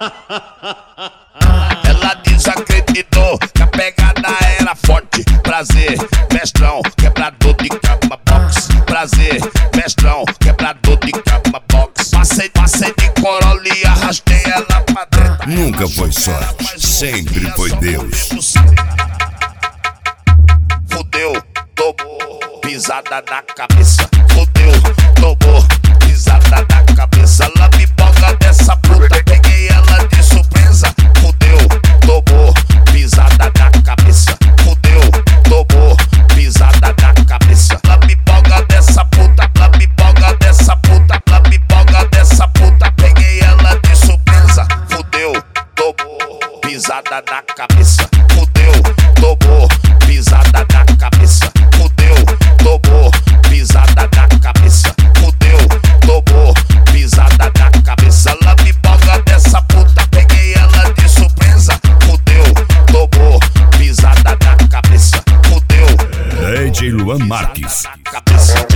Ela desacreditou que a pegada era forte. Prazer, mestrão, quebrador de cama box. Prazer, mestrão, quebrador de cama box. Passei de Corolla e arrastei ela pra dentro. Nunca foi sorte, sempre foi Deus. Fudeu, tomou pisada na cabeça. Fudeu, tomou pisada na cabeça. Ela me boga dessa puta, peguei ela de surpresa. Fudeu, tomou pisada na cabeça. Fudeu, tomou pisada na cabeça. Ela me boga dessa puta, ela me boga dessa puta, ela me boga dessa puta, peguei ela de surpresa. Fudeu, tomou pisada na cabeça. Fudeu, tomou pisada na cabeça. Fudeu, tomou pisada na cabeça. Fudeu, tomou pisada na cabeça. Ela me boga dessa puta, peguei ela de surpresa. Fudeu, tomou pisada na cabeça. Fudeu, DJ Luan Marques. cabeça.